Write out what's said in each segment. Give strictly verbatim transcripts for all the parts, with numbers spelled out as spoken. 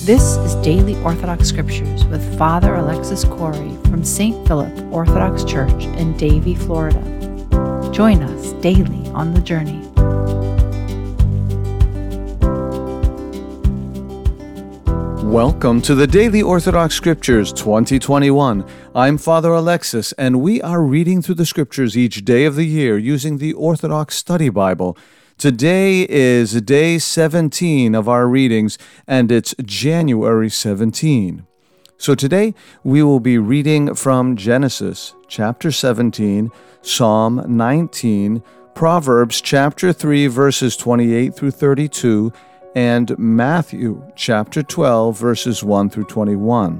This is Daily Orthodox Scriptures with Father Alexis Corey from Saint Philip Orthodox Church in Davie, Florida. Join us daily on the journey. Welcome to the Daily Orthodox Scriptures twenty twenty-one. I'm Father Alexis, and we are reading through the Scriptures each day of the year using the Orthodox Study Bible. Today is day seventeen of our readings, and it's January seventeenth. So today we will be reading from Genesis chapter seventeen, Psalm nineteen, Proverbs chapter three, verses twenty-eight through thirty-two, and Matthew chapter twelve, verses one through twenty-one.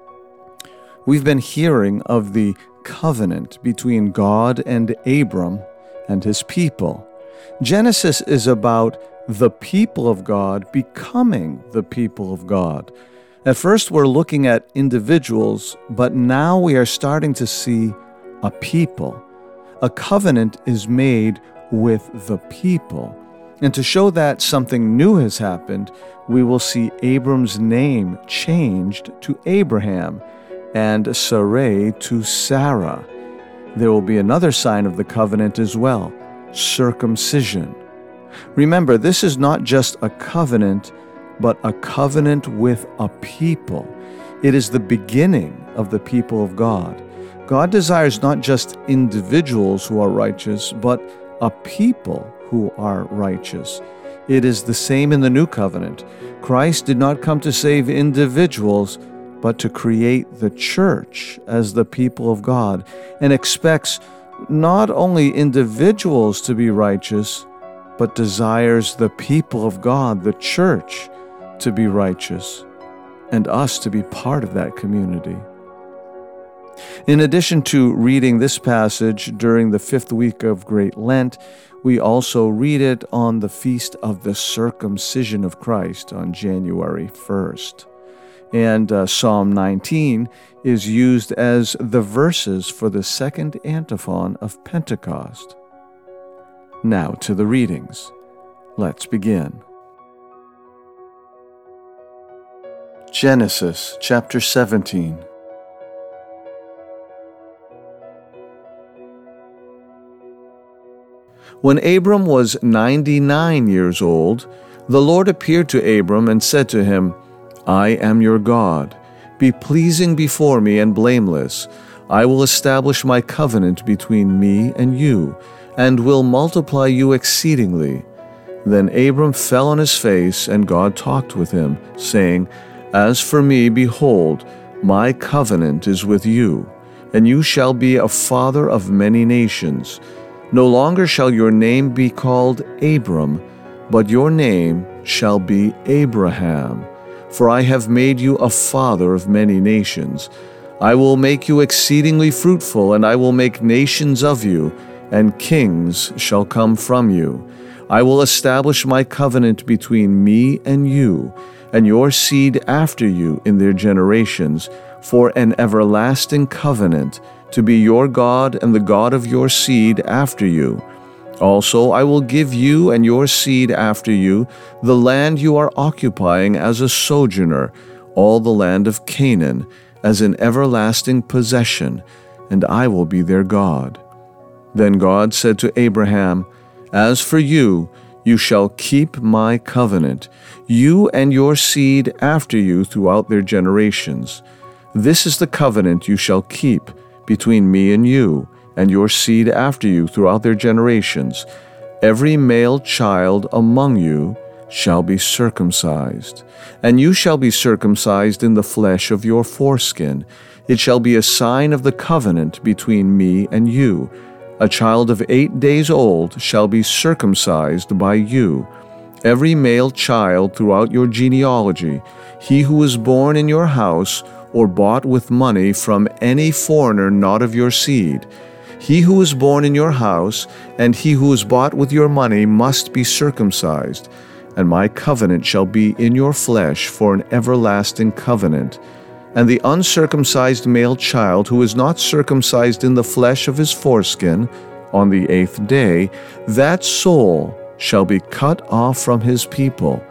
We've been hearing of the covenant between God and Abram and his people. Genesis is about the people of God becoming the people of God. At first we're looking at individuals, but now we are starting to see a people. A covenant is made with the people. And to show that something new has happened, we will see Abram's name changed to Abraham and Sarai to Sarah. There will be another sign of the covenant as well, circumcision. Remember, this is not just a covenant, but a covenant with a people. It is the beginning of the people of God. God desires not just individuals who are righteous, but a people who are righteous. It is the same in the new covenant. Christ did not come to save individuals, but to create the church as the people of God, and expects not only individuals to be righteous, but desires the people of God, the church, to be righteous, and us to be part of that community. In addition to reading this passage during the fifth week of Great Lent, we also read it on the feast of the circumcision of Christ on January first. And uh, Psalm nineteen is used as the verses for the second antiphon of Pentecost. Now to the readings. Let's begin. Genesis chapter seventeen. When Abram was ninety-nine years old, the Lord appeared to Abram and said to him, I am your God. Be pleasing before me and blameless. I will establish my covenant between me and you, and will multiply you exceedingly. Then Abram fell on his face, and God talked with him, saying, As for me, behold, my covenant is with you, and you shall be a father of many nations. No longer shall your name be called Abram, but your name shall be Abraham. For I have made you a father of many nations. I will make you exceedingly fruitful, and I will make nations of you, and kings shall come from you. I will establish my covenant between me and you, and your seed after you in their generations, for an everlasting covenant, to be your God and the God of your seed after you. Also, I will give you and your seed after you the land you are occupying as a sojourner, all the land of Canaan, as an everlasting possession, and I will be their God. Then God said to Abraham, As for you, you shall keep my covenant, you and your seed after you throughout their generations. This is the covenant you shall keep between me and you, and your seed after you throughout their generations. Every male child among you shall be circumcised, and you shall be circumcised in the flesh of your foreskin. It shall be a sign of the covenant between me and you. A child of eight days old shall be circumcised by you. Every male child throughout your genealogy, he who is born in your house or bought with money from any foreigner not of your seed, he who is born in your house and he who is bought with your money must be circumcised, and my covenant shall be in your flesh for an everlasting covenant. And the uncircumcised male child who is not circumcised in the flesh of his foreskin on the eighth day, that soul shall be cut off from his people.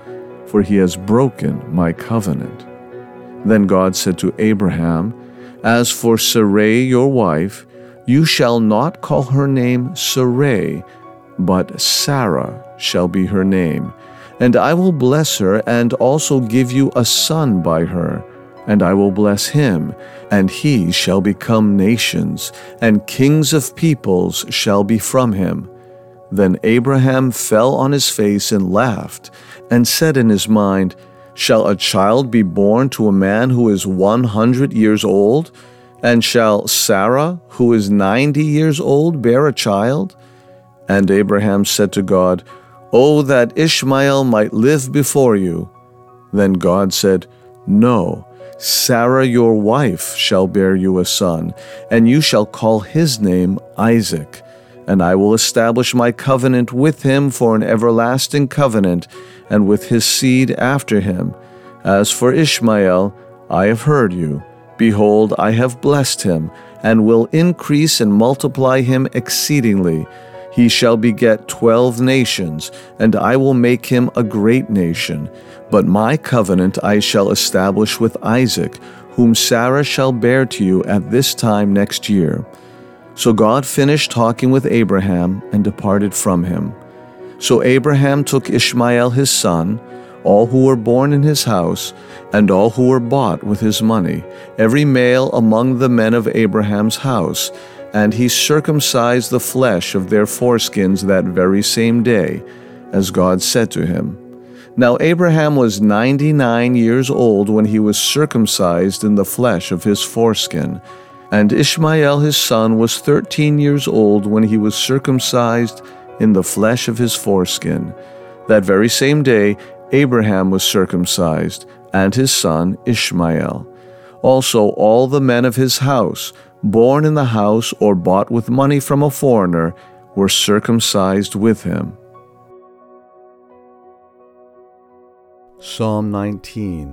for he has broken my covenant." Then God said to Abraham, "As for Sarai your wife, you shall not call her name Sarai, but Sarah shall be her name. And I will bless her and also give you a son by her. And I will bless him, and he shall become nations, and kings of peoples shall be from him." Then Abraham fell on his face and laughed, and said in his mind, "Shall a child be born to a man who is one hundred years old? And shall Sarah, who is ninety years old, bear a child?" And Abraham said to God, "Oh, that Ishmael might live before you." Then God said, "No, Sarah your wife shall bear you a son, and you shall call his name Isaac. And I will establish my covenant with him for an everlasting covenant, and with his seed after him. As for Ishmael, I have heard you. Behold, I have blessed him, and will increase and multiply him exceedingly. He shall beget twelve nations, and I will make him a great nation. But my covenant I shall establish with Isaac, whom Sarah shall bear to you at this time next year." So God finished talking with Abraham and departed from him. So Abraham took Ishmael his son, all who were born in his house, and all who were bought with his money, every male among the men of Abraham's house, and he circumcised the flesh of their foreskins that very same day, as God said to him. Now Abraham was ninety-nine years old when he was circumcised in the flesh of his foreskin, and Ishmael his son was thirteen years old when he was circumcised in the flesh of his foreskin. That very same day Abraham was circumcised, and his son Ishmael. Also all the men of his house, born in the house or bought with money from a foreigner, were circumcised with him. Psalm nineteen.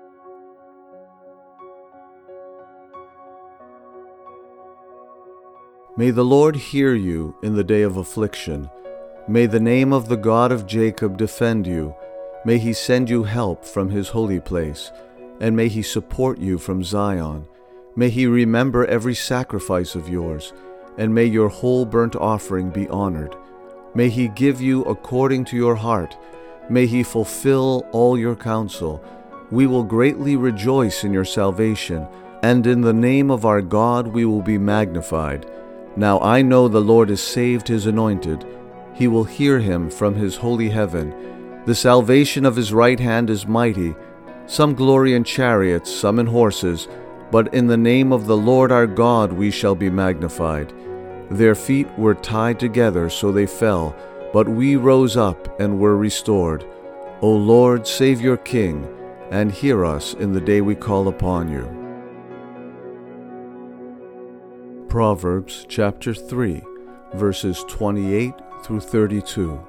May the Lord hear you in the day of affliction. May the name of the God of Jacob defend you. May he send you help from his holy place, and may he support you from Zion. May he remember every sacrifice of yours, and may your whole burnt offering be honored. May he give you according to your heart. May he fulfill all your counsel. We will greatly rejoice in your salvation, and in the name of our God we will be magnified. Now I know the Lord has saved his anointed. He will hear him from his holy heaven. The salvation of his right hand is mighty. Some glory in chariots, some in horses, but in the name of the Lord our God we shall be magnified. Their feet were tied together, so they fell, but we rose up and were restored. O Lord, save your King, and hear us in the day we call upon you. Proverbs chapter three, verses twenty-eight through thirty-two.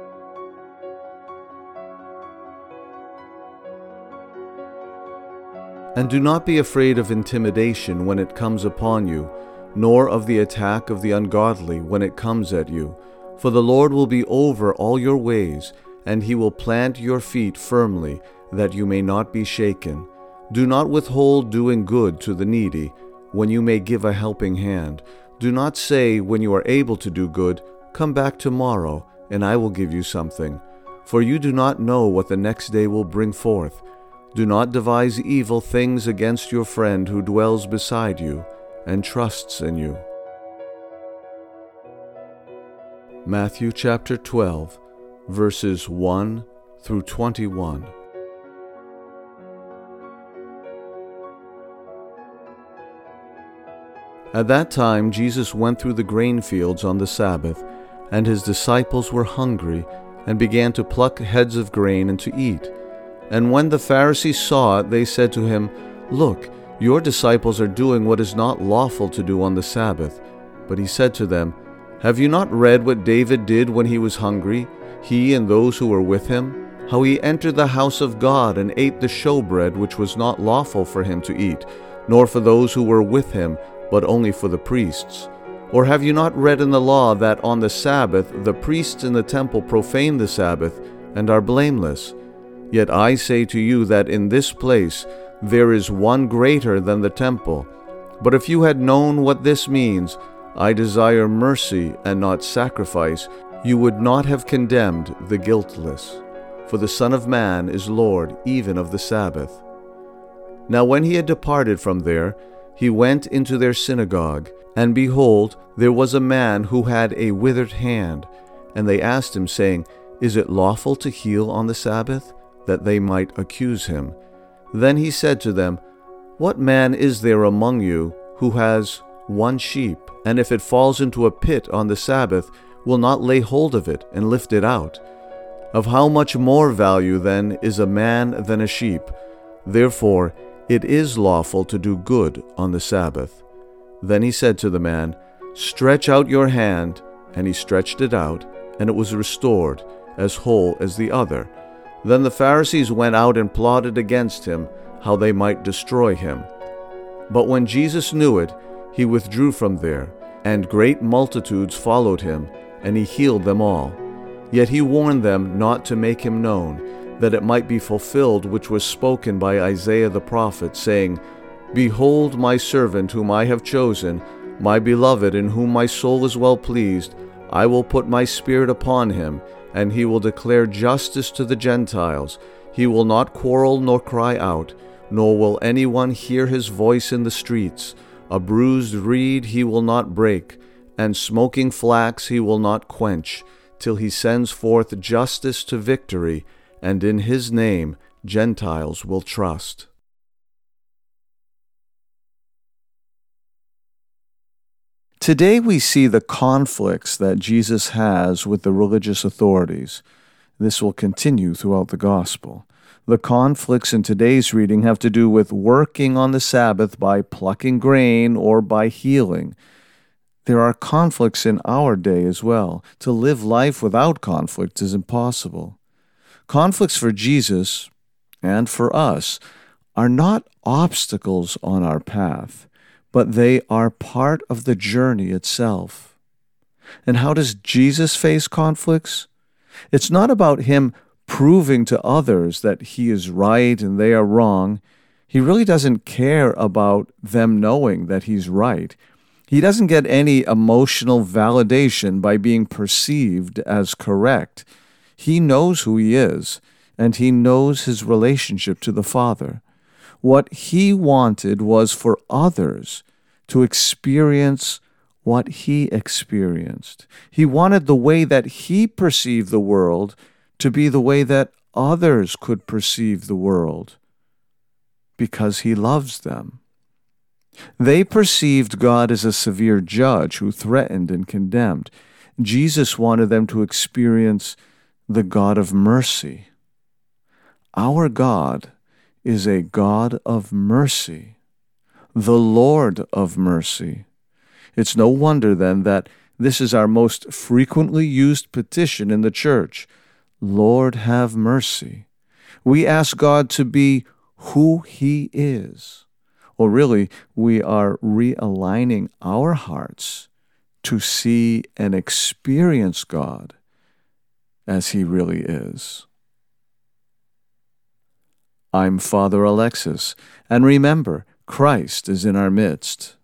And do not be afraid of intimidation when it comes upon you, nor of the attack of the ungodly when it comes at you. For the Lord will be over all your ways, and he will plant your feet firmly, that you may not be shaken. Do not withhold doing good to the needy, when you may give a helping hand. Do not say, when you are able to do good, "Come back tomorrow, and I will give you something." For you do not know what the next day will bring forth. Do not devise evil things against your friend who dwells beside you and trusts in you. Matthew chapter twelve, verses one through twenty-one. At that time Jesus went through the grain fields on the Sabbath, and his disciples were hungry, and began to pluck heads of grain and to eat. And when the Pharisees saw it, they said to him, "Look, your disciples are doing what is not lawful to do on the Sabbath." But he said to them, "Have you not read what David did when he was hungry, he and those who were with him? How he entered the house of God and ate the showbread which was not lawful for him to eat, nor for those who were with him, but only for the priests? Or have you not read in the law that on the Sabbath the priests in the temple profane the Sabbath and are blameless? Yet I say to you that in this place there is one greater than the temple. But if you had known what this means, I desire mercy and not sacrifice, you would not have condemned the guiltless. For the Son of Man is Lord even of the Sabbath." Now when he had departed from there, he went into their synagogue, and behold, there was a man who had a withered hand. And they asked him, saying, "Is it lawful to heal on the Sabbath?" that they might accuse him. Then he said to them, "What man is there among you who has one sheep, and if it falls into a pit on the Sabbath, will not lay hold of it and lift it out? Of how much more value then is a man than a sheep? Therefore it is lawful to do good on the Sabbath." Then he said to the man, "Stretch out your hand." And he stretched it out, and it was restored, as whole as the other. Then the Pharisees went out and plotted against him, how they might destroy him. But when Jesus knew it, he withdrew from there, and great multitudes followed him, and he healed them all. Yet he warned them not to make him known, that it might be fulfilled which was spoken by Isaiah the prophet, saying, "Behold my servant whom I have chosen, my beloved, in whom my soul is well pleased. I will put my spirit upon him, and he will declare justice to the Gentiles. He will not quarrel nor cry out, nor will anyone hear his voice in the streets. A bruised reed he will not break, and smoking flax he will not quench, till he sends forth justice to victory, and in his name Gentiles will trust." Today we see the conflicts that Jesus has with the religious authorities. This will continue throughout the gospel. The conflicts in today's reading have to do with working on the Sabbath by plucking grain or by healing. There are conflicts in our day as well. To live life without conflict is impossible. Conflicts for Jesus and for us are not obstacles on our path, but they are part of the journey itself. And how does Jesus face conflicts? It's not about him proving to others that he is right and they are wrong. He really doesn't care about them knowing that he's right. He doesn't get any emotional validation by being perceived as correct. He knows who he is, and he knows his relationship to the Father. What he wanted was for others to experience what he experienced. He wanted the way that he perceived the world to be the way that others could perceive the world, because he loves them. They perceived God as a severe judge who threatened and condemned. Jesus wanted them to experience the God of mercy. Our God is a God of mercy, the Lord of mercy. It's no wonder then that this is our most frequently used petition in the church. Lord, have mercy. We ask God to be who he is. Or really, we are realigning our hearts to see and experience God as he really is. I'm Father Alexis, and remember, Christ is in our midst.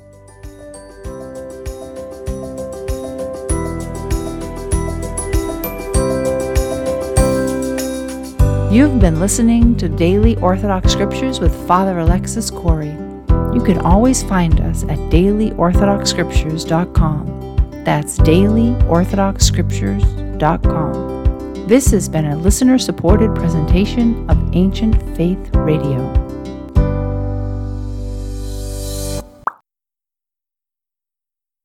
You've been listening to Daily Orthodox Scriptures with Father Alexis Corey. You can always find us at daily orthodox scriptures dot com. That's daily orthodox scriptures dot com. This has been a listener-supported presentation of Ancient Faith Radio.